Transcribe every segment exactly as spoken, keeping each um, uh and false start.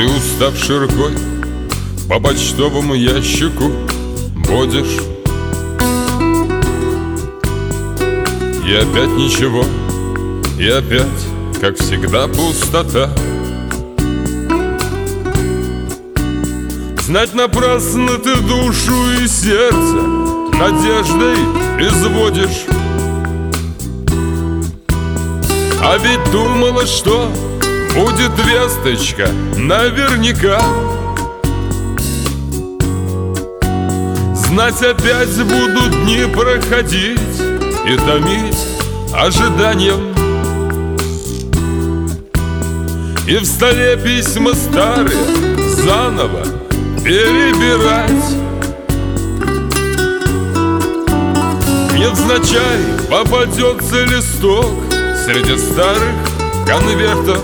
Ты, уставшей рукой, по почтовому ящику водишь, и опять ничего, и опять, как всегда, пустота. Знать напрасно ты душу и сердце надеждой изводишь. А ведь думала, что будет весточка наверняка. Знать, опять будут дни проходить и томить ожиданием. И в столе письма старые заново перебирать. Невзначай попадется листок среди старых конвертов.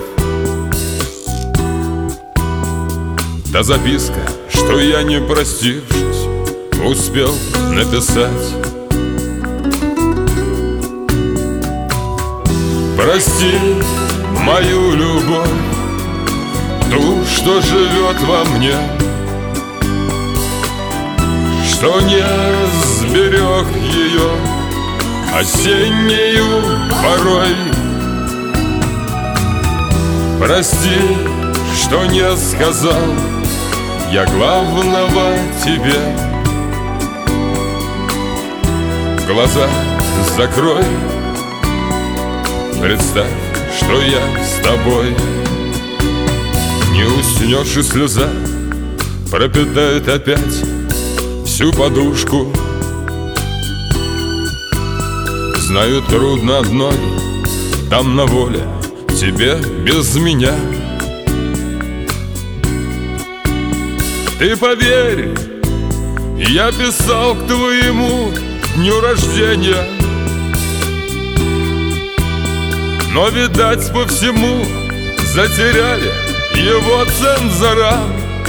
Та записка, что я, не простившись, успел написать. Прости мою любовь, ту, что живет во мне, что не сберег ее осеннею порой. Прости, что не сказал я главного тебе. Глаза закрой, представь, что я с тобой. Не уснешь, и слеза пропитает опять всю подушку. Знаю, трудно одной там на воле тебе без меня. Ты поверь, я писал к твоему дню рождения, но, видать, по всему затеряли его цензора.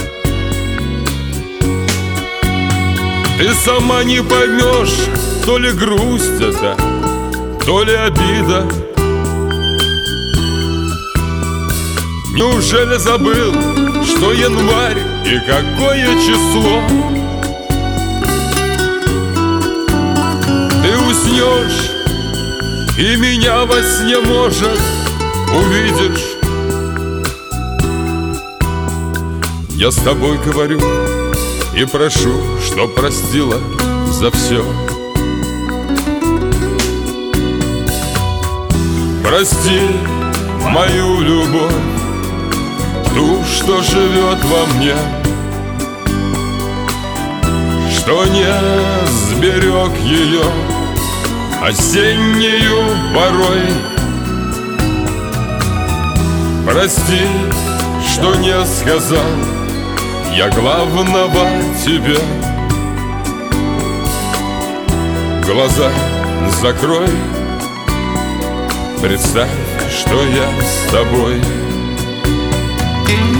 Ты сама не поймешь, то ли грусть это, то ли обида. Неужели забыл, что январь и какое число? Ты уснешь, и меня во сне, может, увидишь. Я с тобой говорю и прошу, чтоб простила за все. Прости мою любовь, ту, что живет во мне, что не сберег ее осеннею порой. Прости, что не сказал я главного тебе. Глаза закрой, представь, что я с тобой.